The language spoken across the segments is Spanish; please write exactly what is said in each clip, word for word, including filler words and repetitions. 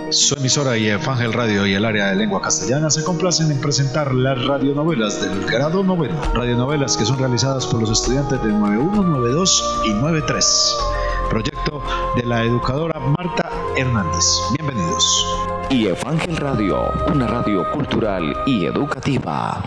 Su emisora I F Ángel Radio y el área de lengua castellana se complacen en presentar las radionovelas del grado noveno. Radionovelas que son realizadas por los estudiantes del nueve uno, nueve dos y nueve tres. Proyecto de la educadora Marta Hernández. Bienvenidos. I F Ángel Radio, una radio cultural y educativa.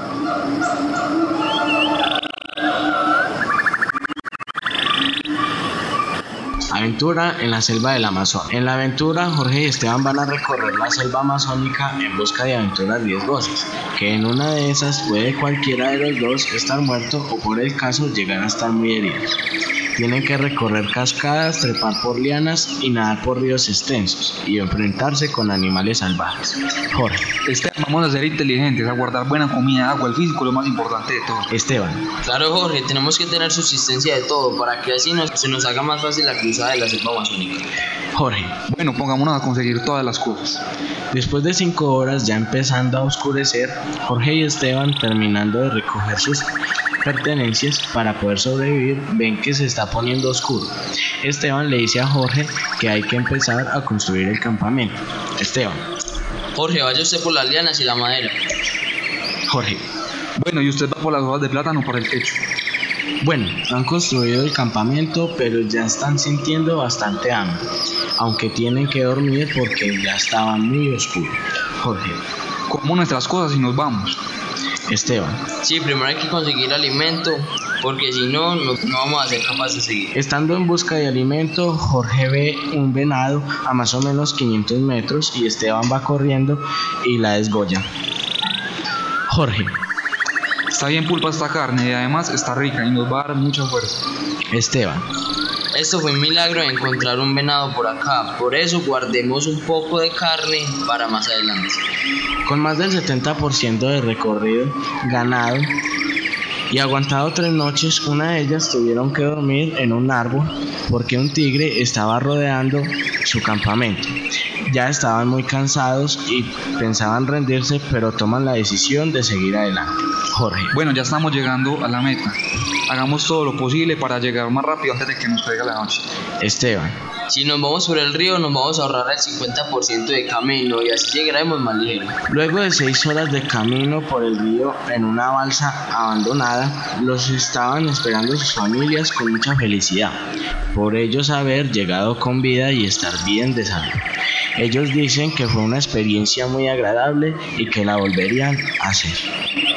Aventura en la selva del Amazonas. En la aventura, Jorge y Esteban van a recorrer la selva amazónica en busca de aventuras riesgosas, que en una de esas puede cualquiera de los dos estar muerto o por el caso llegar a estar muy heridos. Tienen que recorrer cascadas, trepar por lianas y nadar por ríos extensos y enfrentarse con animales salvajes. Jorge. Esteban, vamos a ser inteligentes, a guardar buena comida, agua, el físico, lo más importante de todo. Esteban. Claro, Jorge, tenemos que tener subsistencia de todo para que así nos, se nos haga más fácil la cruzada de la selva amazónica. Jorge. Bueno, pongámonos a conseguir todas las cosas. Después de cinco horas, ya empezando a oscurecer, Jorge y Esteban, terminando de recoger sus pertenencias para poder sobrevivir, ven que se está poniendo oscuro. Esteban le dice a Jorge que hay que empezar a construir el campamento. Esteban. Jorge, vaya usted por las lianas y la madera. Jorge. Bueno, y usted va por las hojas de plátano para el techo. Bueno, han construido el campamento, pero ya están sintiendo bastante hambre, aunque tienen que dormir porque ya estaba muy oscuro. Jorge. Comamos nuestras cosas y nos vamos. Esteban. Sí, primero hay que conseguir alimento, porque si no, no, no vamos a ser capaces de seguir. Estando en busca de alimento, Jorge ve un venado a más o menos quinientos metros y Esteban va corriendo y la desgolla. Jorge. Está bien pulpa esta carne y además está rica y nos va a dar mucha fuerza. Esteban. Esto fue un milagro de encontrar un venado por acá, por eso guardemos un poco de carne para más adelante. Con más del setenta por ciento de recorrido ganado y aguantado tres noches, una de ellas tuvieron que dormir en un árbol porque un tigre estaba rodeando su campamento. Ya estaban muy cansados y pensaban rendirse, pero toman la decisión de seguir adelante. Jorge. Bueno, ya estamos llegando a la meta. Hagamos todo lo posible para llegar más rápido antes de que nos caiga la noche. Esteban. Si nos vamos por el río, nos vamos a ahorrar el cincuenta por ciento de camino y así llegaremos más ligero. Luego de seis horas de camino por el río en una balsa abandonada, los estaban esperando sus familias con mucha felicidad por ellos haber llegado con vida y estar bien de salud. Ellos dicen que fue una experiencia muy agradable y que la volverían a hacer.